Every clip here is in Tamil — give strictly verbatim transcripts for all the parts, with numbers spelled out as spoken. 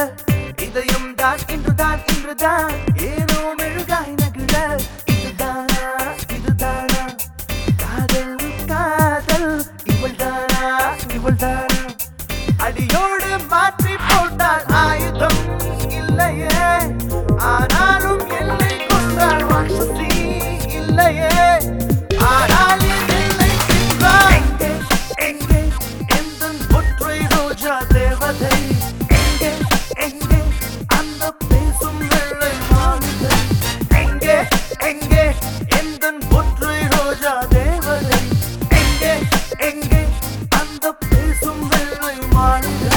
இதயம் தான் இன்றுதான் இன்றுதான் ஏனோ மெழுகாய் நகிழ இதுதானா இதுதானா காதல் காதல் இவள்தானா இவள்தானா அடியோடு மாற்றி போட்டால் ஆயுதம் இல்லையே ஆனாலும் எல்லை கொண்டாள் ராட்சசி இல்லையே ஆனால் எல்லை தின்றாள் எங்கே எங்கே எந்தன் ஒற்றை ரோஜா தேவதை எங்கே எங்கே அந்த பேசும் வெள்ளை மாளிகை எங்கே எங்கே எந்தன் ஒற்றை ரோஜா தேவதை எங்கே எங்கே அந்த பேசும் வெள்ளை மாளிகை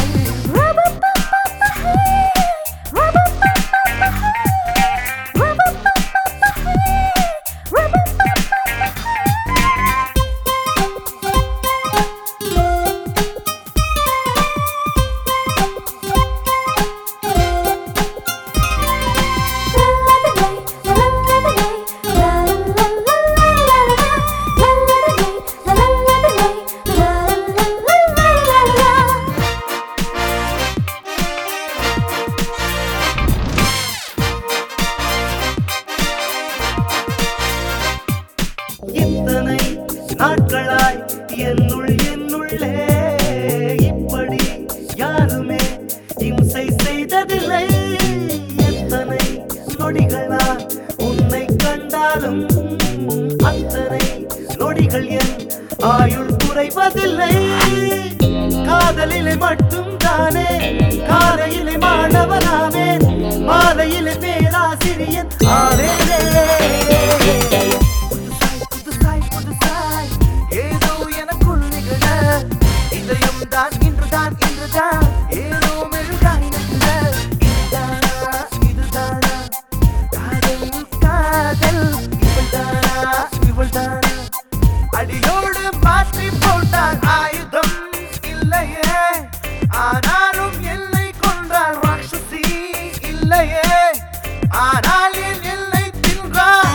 இத்தனை நாட்களாய் என்னுள் என்னுள்ளே இப்படி யாருமே இம்சை செய்ததில்லை எத்தனை நொடிகளா உன்னை கண்டாலும் அத்தனை நொடிகள் என் ஆயுள் குறைவதில்லை காதலிலே மட்டும் தானே காலையிலே மாணவனாவேன் மாலையிலே பேராசிரியன் ஆவேனே தான் இன்றுதான் இன்றுதான் ஏனோ மெழுகாய் நகிழ இதுதானா இதுதானா காதல் காதல் இவள்தானா இவள்தானா அடியோடு மாற்றி போட்டால் ஆயுதம் இல்லையே ஆனாலும் எல்லை கொன்றாள் ராட்சசி இல்லையே ஆனால் என் எல்லை தின்றாள்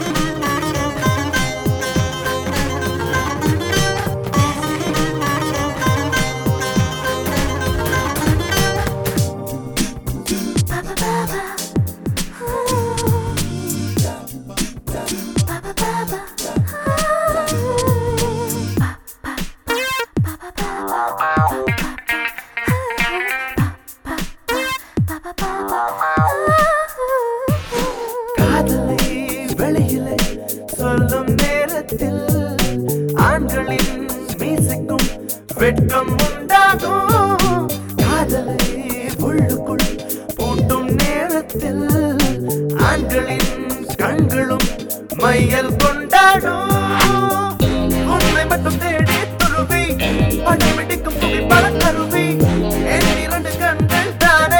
காதலை வெளியிலே சொல்லும் நேரத்தில் ஆண்களின் மீசைக்கும் வெட்கம் உண்டாகும் காதலை உள்ளுக்குள் பூட்டும் நேரத்தில் ஆண்களின் கண்களும் மையல் கொண்டாடும் உன்னை மட்டும் தேடி துருவி படம் பிடிக்கும் புகை பல கருவி என் இரண்டு கண்கள் தானே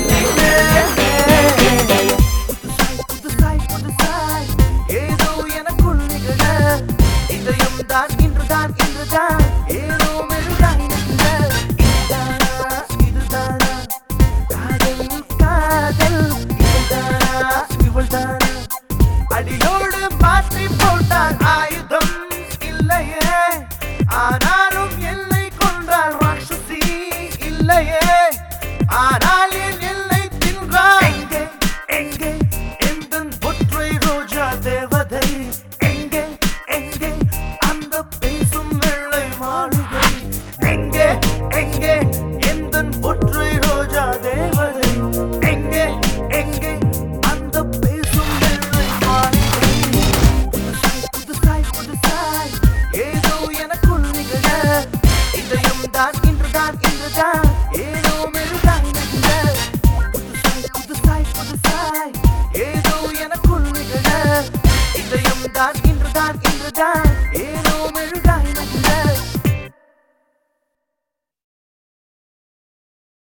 ஏதோ எனக்குள் நிகழ இதயம் தான் இன்றுதான் இன்றுதான் ஏனோ மெழுகாய் நகிழ இதுதானா இதுதானா காதல் காதல் இவள்தானா இவள்தானா அடியோடு மாற்றி போட்டால் ஆயுதம் இல்லையே ஆனாலும் எல்லை கொன்றாள் ராட்சசி இல்லையே ஆனால் என் எல்லை தின்றாள் எங்கே எங்கே எந்தன் ஒற்றை ரோஜா தேவதை எங்கே எங்கே அந்த பேசும் வெள்ளை மாளிகை எங்கே எங்கே எந்தன் ஒற்றை ரோஜா தேவதை எங்கே எங்கே அந்த பேசும் வெள்ளை மாளிகை புதுசாய் புதுசாய் ஏதோ எனக்குள் நிகழ இதயம் தான் இன்றுதான் இன்றுதான் ஏனோ மெழுகாய் நகிழ புதுசாய் புதுசாய் புதுசாய் ஏதோ எனக்குள் நிகழ இதயம் தான் இன்றுதான் இன்றுதான்